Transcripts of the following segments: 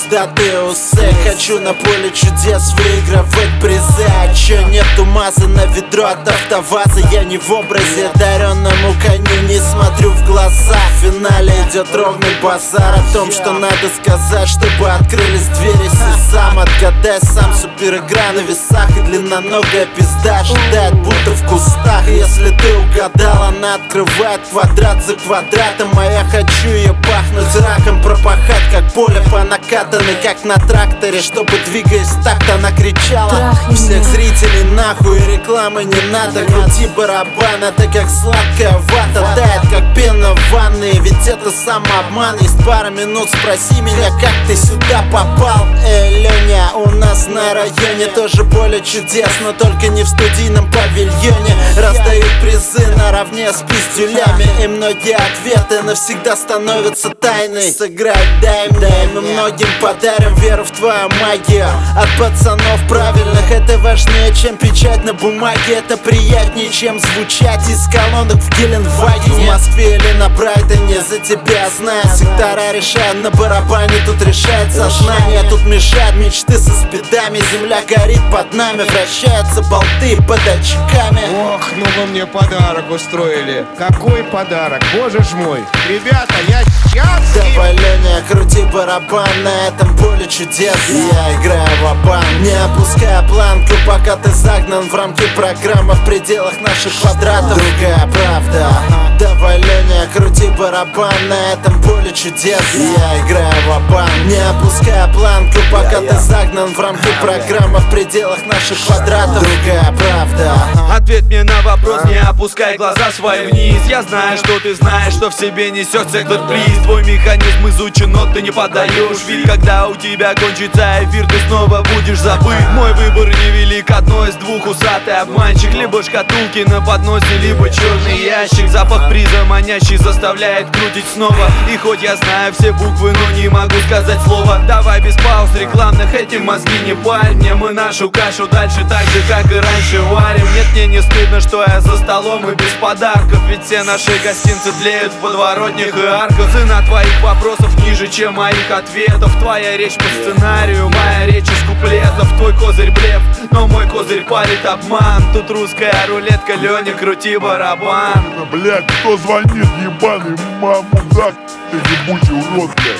да ты усы. Хочу на поле чудес выигрывать призы. А чё нету маза на ведро от автоваза? Я не в образе, даренному коню не смотрю в глаза. В финале идет ровный базар о том, что надо сказать, чтобы открылись двери сезам. Отгадай сам, супер игра на весах, и длинноногая пизда ожидает будто в кустах. Если ты угадал, она открывает квадрат за квадратом. А я хочу ее пахнуть раком, пропахать как поле по накатанной, как на тракторе, чтобы, двигаясь так, она кричала: всех зрителей нахуй, и рекламы не надо. Крути барабан, это как сладкая вата, тает как пена в ванной. Ведь это самообман. Есть пара минут, спроси меня, как ты сюда попал. Леня, у нас на районе тоже поле чудес, но только не в студийном павильоне. Раздают призы наравне с пиздюлями, и многие ответы навсегда становятся тайной. Сыграть дай мне, мы многим подарим веру в твою магию. От пацанов правильных это важнее, чем печать на бумаге. Это приятнее, чем звучать из колонок в Геленвагене. В Москве или на Брайтоне, за тебя знаю. Сектора решают на барабане, тут решает сознание. Тут мешают мечты со спидами. Земля горит под нами, вращаются болты под очками. Ох, ну вы мне подарок устроили. Какой подарок, боже ж мой. Ребята, я счастлив. Давай, Леня, крути барабан на этом поле чудес. Я играю ва-банк, не опуская планку, пока ты загнан в рамки программы в пределах наших квадратов. Другая правда. Давай, Леня, крути барабан на этом поле чудес. Я играю ва-банк, не опуская планку, пока ты загнан в рамки программы в пределах наших квадратов. Другая правда. Ответь мне на вопрос, не опускай глаза свои вниз. Я знаю, что ты знаешь, что в себе несет сектор приз. Твой механизм изучен, но ты не подаешь вид. Когда у тебя кончится эфир, ты снова будешь забыт. Мой выбор невелик, одно из двух: усатый обманщик. Либо шкатулки на подносе, либо черный ящик. Запах приза манящий заставляет крутить снова. И хоть я знаю все буквы, но не могу сказать слово. Давай без пауз рекламных, эти мозги не парь мне. Мы нашу кашу дальше так же, как и раньше варим. Нет, мне не стыдно, что я за столом и без подарков. Ведь все наши гостинцы тлеют в подворотнях и арках. Цена твоих вопросов ниже, чем моих ответов. Твоя речь по сценарию, моя речь из куплетов. Твой козырь блеф, но мой козырь палит обман. Тут русская рулетка, Леня, крути барабан. Блять, кто звонит, ебаный мудак, ты ебучий урод, блядь.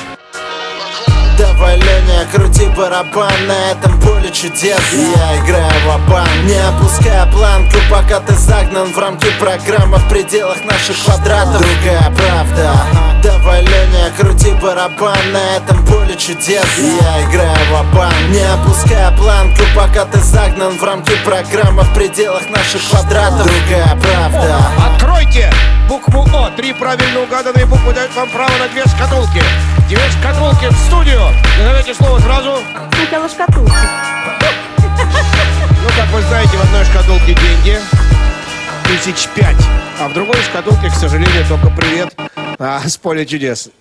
Давай, Леня, крути барабан на этом поле чудес. Я играю ва-банк, не опуская планку, пока ты загнан в рамки программы в пределах наших квадратов. Другая правда. Давай, Леня, крути барабан на этом поле чудес. Я играю ва-банк, не опуская планку, пока ты загнан в рамки программы в пределах наших квадратов. Другая правда. Откройте букву О. 3 правильно угаданные буквы дают вам право на 2 шкатулки. 2 шкатулки в студию. Назовите слово сразу. Сначала шкатулки. Ну, как вы знаете, в одной шкатулке деньги 5 000, а в другой шкатулке, к сожалению, только привет с поля чудес.